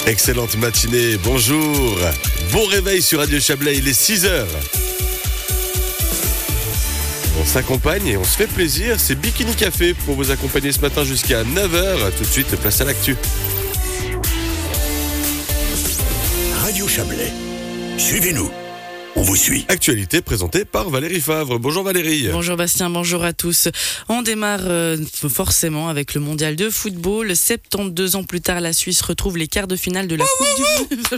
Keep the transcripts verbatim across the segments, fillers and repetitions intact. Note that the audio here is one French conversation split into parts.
Excellente matinée, bonjour. Bon réveil sur Radio Chablais, il est six heures. On s'accompagne et on se fait plaisir, c'est Bikini Café pour vous accompagner ce matin jusqu'à neuf heures. Tout de suite, place à l'actu. Radio Chablais, suivez-nous. On vous suit. Actualité présentée par Valérie Favre. Bonjour Valérie. Bonjour Bastien, bonjour à tous. On démarre euh, forcément avec le mondial de football. soixante-douze ans plus tard, la Suisse retrouve les quarts de finale de la Coupe du Monde.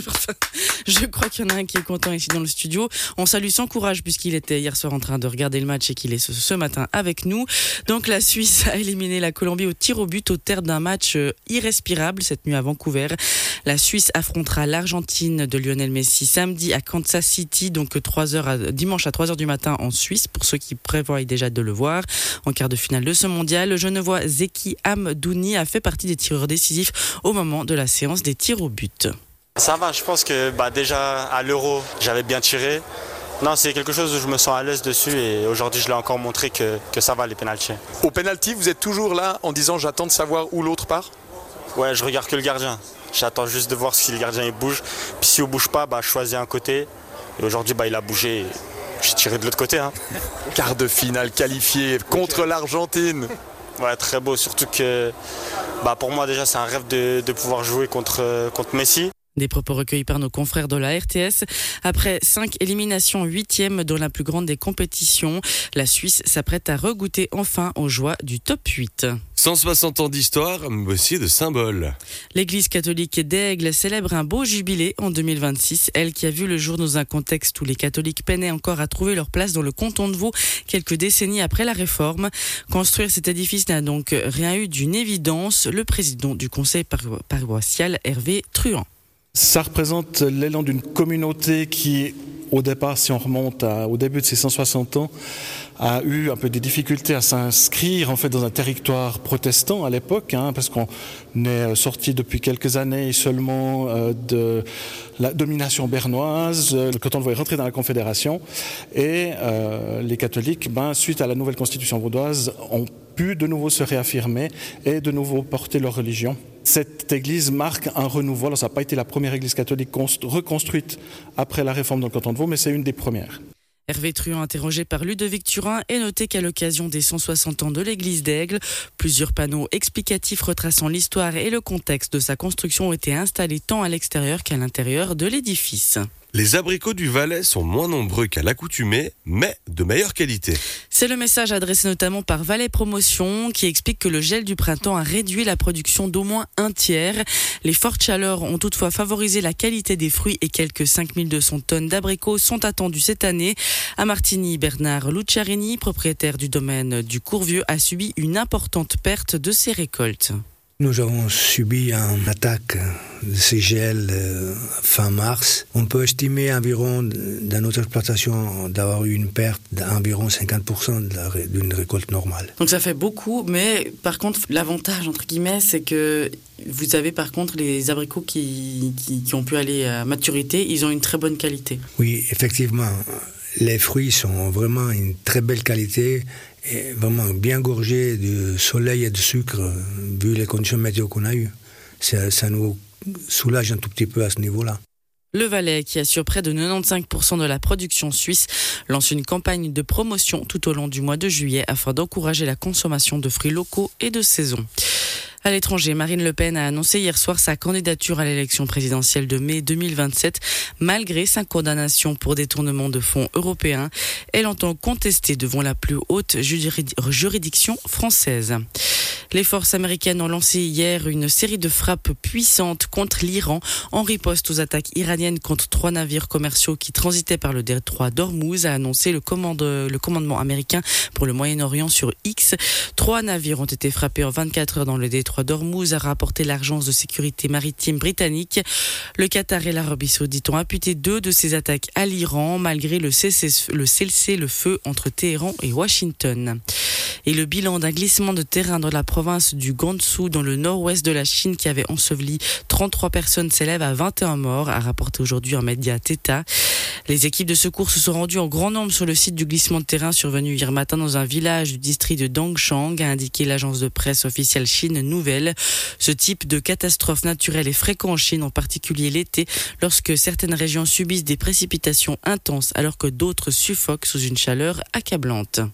Je crois qu'il y en a un qui est content ici dans le studio. On salue sans courage puisqu'il était hier soir en train de regarder le match et qu'il est ce, ce matin avec nous. Donc la Suisse a éliminé la Colombie au tir au but au terme d'un match euh, irrespirable cette nuit à Vancouver. La Suisse affrontera l'Argentine de Lionel Messi samedi à Kansas City, donc trois heures à, dimanche à trois heures du matin en Suisse, pour ceux qui prévoient déjà de le voir. En quart de finale de ce mondial, le Genevois Zeki Hamdouni a fait partie des tireurs décisifs au moment de la séance des tirs au but. Ça va, je pense que bah, déjà à l'Euro, j'avais bien tiré. Non, c'est quelque chose où je me sens à l'aise dessus et aujourd'hui je l'ai encore montré que, que ça va les pénaltys. Au pénalty, vous êtes toujours là en disant j'attends de savoir où l'autre part ? Ouais, je regarde que le gardien. J'attends juste de voir si le gardien il bouge. Puis si il ne bouge pas, bah, je choisis un côté. Et aujourd'hui, bah, il a bougé. Et j'ai tiré de l'autre côté. Hein. Quart de finale qualifié contre l'Argentine. Ouais, très beau. Surtout que bah, pour moi, déjà, c'est un rêve de, de pouvoir jouer contre, contre Messi. Des propos recueillis par nos confrères de la R T S. Après cinq éliminations huitième dans la plus grande des compétitions, la Suisse s'apprête à regoûter enfin aux joies du top huit. cent soixante ans d'histoire, mais aussi de symboles. L'Église catholique d'Aigle célèbre un beau jubilé en deux mille vingt-six. Elle qui a vu le jour dans un contexte où les catholiques peinaient encore à trouver leur place dans le canton de Vaud quelques décennies après la Réforme. Construire cet édifice n'a donc rien eu d'une évidence. Le président du conseil paroissial, Hervé Truand. Ça représente l'élan d'une communauté qui, au départ, si on remonte à, au début de ces cent soixante ans, a eu un peu des difficultés à s'inscrire en fait dans un territoire protestant à l'époque, hein, parce qu'on est sorti depuis quelques années seulement euh, de la domination bernoise. Le canton de Vaud est rentré dans la Confédération et euh, les catholiques, ben, suite à la nouvelle constitution vaudoise, ont pu de nouveau se réaffirmer et de nouveau porter leur religion. Cette église marque un renouveau. Alors, ça n'a pas été la première église catholique reconstruite après la réforme dans le canton de Vaud, mais c'est une des premières. Hervé Truand, interrogé par Ludovic Turin, est noté qu'à l'occasion des cent soixante ans de l'église d'Aigle, plusieurs panneaux explicatifs retraçant l'histoire et le contexte de sa construction ont été installés tant à l'extérieur qu'à l'intérieur de l'édifice. Les abricots du Valais sont moins nombreux qu'à l'accoutumée, mais de meilleure qualité. C'est le message adressé notamment par Valais Promotion, qui explique que le gel du printemps a réduit la production d'au moins un tiers. Les fortes chaleurs ont toutefois favorisé la qualité des fruits et quelques cinq mille deux cents tonnes d'abricots sont attendues cette année. À Martigny, Bernard Lucciarini, propriétaire du domaine du Courvieux, a subi une importante perte de ses récoltes. Nous avons subi une attaque de ces gels euh, fin mars. On peut estimer environ, dans notre exploitation, d'avoir eu une perte d'environ cinquante pour cent de la, d'une récolte normale. Donc ça fait beaucoup, mais par contre, l'avantage, entre guillemets, c'est que vous avez par contre les abricots qui, qui, qui ont pu aller à maturité, ils ont une très bonne qualité. Oui, effectivement. Les fruits sont vraiment une très belle qualité et vraiment bien gorgés de soleil et de sucre, vu les conditions météo qu'on a eues. Ça, ça nous soulage un tout petit peu à ce niveau-là. Le Valais, qui assure près de quatre-vingt-quinze pour cent de la production suisse, lance une campagne de promotion tout au long du mois de juillet afin d'encourager la consommation de fruits locaux et de saison. À l'étranger, Marine Le Pen a annoncé hier soir sa candidature à l'élection présidentielle de mai deux mille vingt-sept, malgré sa condamnation pour détournement de fonds européens. Elle entend contester devant la plus haute juridiction française. Les forces américaines ont lancé hier une série de frappes puissantes contre l'Iran en riposte aux attaques iraniennes contre trois navires commerciaux qui transitaient par le détroit d'Ormuz, a annoncé le, commande, le commandement américain pour le Moyen-Orient sur X. Trois navires ont été frappés en vingt-quatre heures dans le détroit d'Ormuz, a rapporté l'agence de sécurité maritime britannique. Le Qatar et l'Arabie saoudite ont imputé deux de ces attaques à l'Iran, malgré le cessez-le-feu entre Téhéran et Washington. Et le bilan d'un glissement de terrain dans la province du Gansu, dans le nord-ouest de la Chine, qui avait enseveli trente-trois personnes, s'élève à vingt et un morts, a rapporté aujourd'hui un média Theta. Les équipes de secours se sont rendues en grand nombre sur le site du glissement de terrain survenu hier matin dans un village du district de Dongshang, a indiqué l'agence de presse officielle Chine Nouvelle. nouvelle. Ce type de catastrophe naturelle est fréquent en Chine, en particulier l'été, lorsque certaines régions subissent des précipitations intenses alors que d'autres suffoquent sous une chaleur accablante.